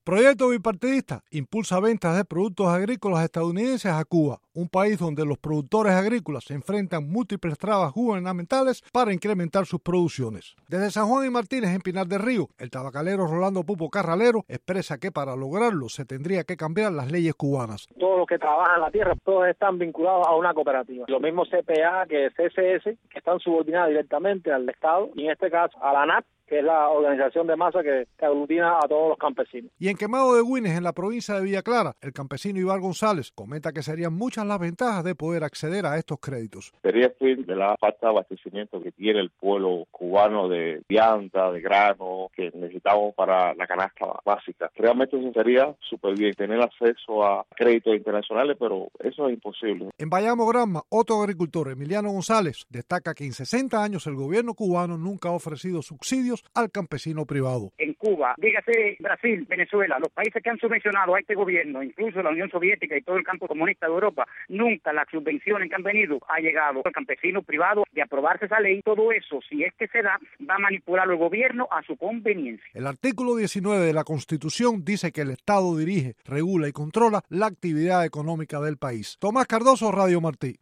Proyecto bipartidista impulsa ventas de productos agrícolas estadounidenses a Cuba, un país donde los productores agrícolas se enfrentan múltiples trabas gubernamentales para incrementar sus producciones. Desde San Juan y Martínez, en Pinar del Río, el tabacalero Rolando Pupo Carralero expresa que para lograrlo se tendría que cambiar las leyes cubanas. Todos los que trabajan la tierra, todos están vinculados a una cooperativa. Lo mismo CPA que CSS, que están subordinados directamente al Estado, y en este caso a la ANAP, que es la organización de masa que aglutina a todos los campesinos. Y en Quemado de Güines, en la provincia de Villa Clara, el campesino Iván González comenta que serían muchas las ventajas de poder acceder a estos créditos. Sería el fin de la falta de abastecimiento que tiene el pueblo cubano de vianda, de grano, que necesitamos para la canasta básica. Realmente eso sería súper bien, tener acceso a créditos internacionales, pero eso es imposible. En Bayamo Granma, otro agricultor, Emiliano González, destaca que en 60 años el gobierno cubano nunca ha ofrecido subsidios al campesino privado. En Cuba, dígase Brasil, Venezuela, los países que han subvencionado a este gobierno, incluso la Unión Soviética y todo el campo comunista de Europa, nunca las subvenciones que han venido ha llegado al campesino privado. De aprobarse esa ley, todo eso, si es que se da, va a manipular el gobierno a su conveniencia. El artículo 19 de la Constitución dice que el Estado dirige, regula y controla la actividad económica del país. Tomás Cardoso, Radio Martí.